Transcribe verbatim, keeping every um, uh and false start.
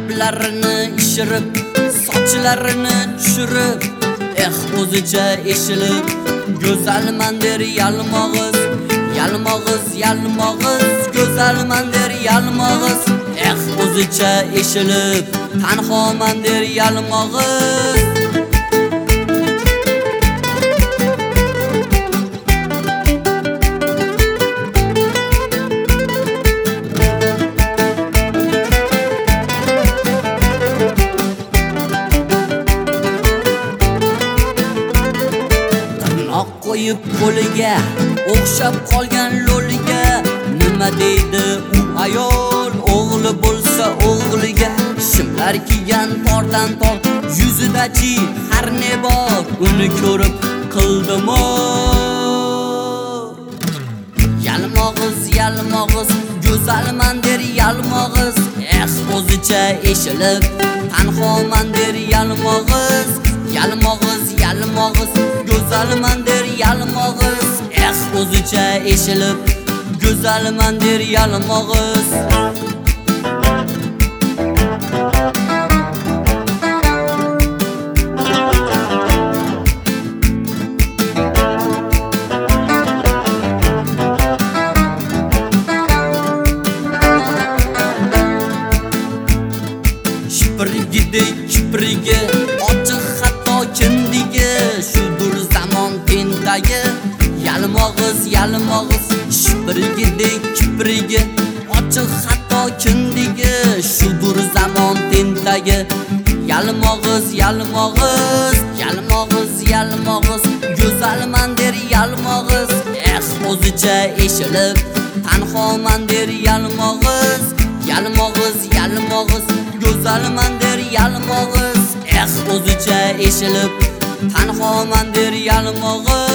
lablarini ishirib, sochlarini tushirib, eh o'zicha eshilib, go'zalman der yalmog'iz, yalmog'iz, yalmog'iz, go'zalman der yalmog'iz, eh o'zicha eshilib, tanhoman der yalmog'iz. Qo'yib qo'liga o'xshab qolgan lo'liga, nima deydi u ayol o'g'li bo'lsa o'g'liga? Shimlar kiygan tordan tor, yuzidachi har ne bor, uni ko'rib qildimo. Yalmog'iz, yalmog'iz, go'zalman der yalmog'iz, eh o'zicha eshilib, tanhoman der yalmog'iz. Yalmog'iz, yalmog'iz, go'zalman der yalmog'iz, eh o'zicha eshilib, go'zalman der yalmog'iz. Shipirgidek kiprigi, ochiq hatto kindige, shudur zamon tendagi. Yalmog'iz, yalmog'iz, shipirgidek kiprigi, ochiq hatto kindige, shudur zamon tendagi. Yalmog'iz, yalmog'iz, yalmog'iz, yalmog'iz, go'zalman der yalmog'iz, eh o'zicha eshilib, tanhoman der yalmog'iz. Yalmog'iz, yalmog'iz, go'zalman der yalmog'iz, eh o'zicha eshilib, tanhoman der yalmog'iz.